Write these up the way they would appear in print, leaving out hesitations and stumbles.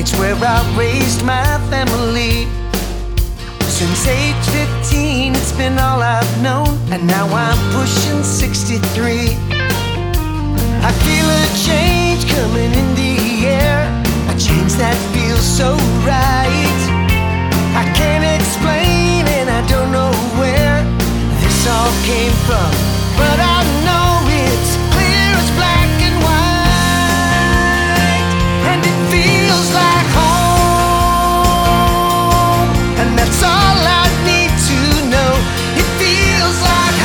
It's where I raised my family. Since age 15, it's been all I've known, and now I'm pushing 63. I feel a change coming in the air, a change that feels so right. I can't explain and I don't know where this all came from, but I know it's clear as black and white, and it feels like home, and that's all I need to know. It feels like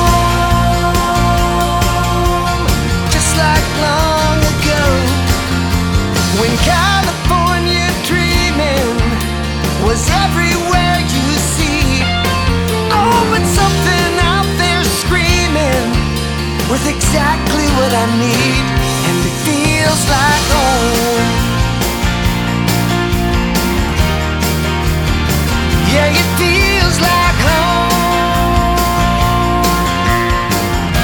home, just like long ago, when California dreaming was everywhere you see. Oh, but something out there screaming with exactly what I need, and it feels like home. Yeah, it feels like home.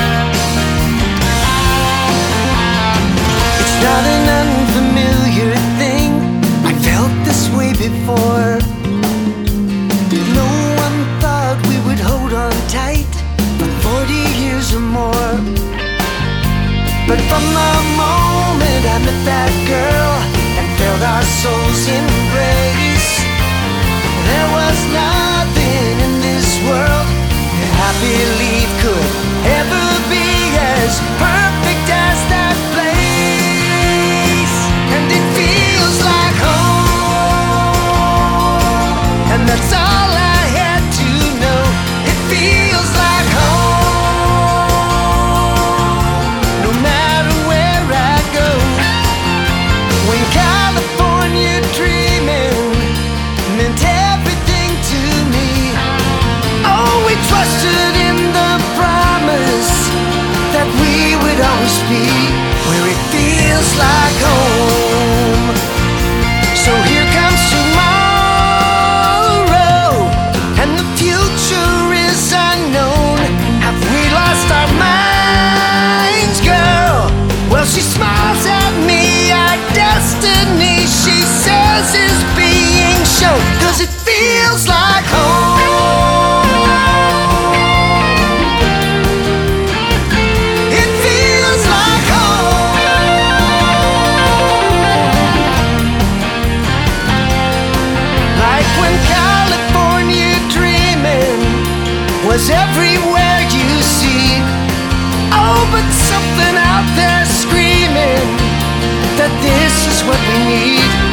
It's not an unfamiliar thing, I felt this way before. No one thought we would hold on tight for 40 years or more. But from the moment I met that girl and felt our souls embrace, there was nothing in this world that I believe could ever be as perfect as that place. And it feels like home, and that's all I had to know. It feels like home, no matter where I go. When California dreaming meant everything to me. Oh, we trusted in the promise that we would always be where it feels like home. So here comes tomorrow, and the future is unknown. Have we lost our minds, girl? Well, she smiles at me, our destiny, she says, is being shown, 'cause it feels like home. It feels like home, like when California dreaming was everywhere you see. Oh, but something out there screaming that this is what we need.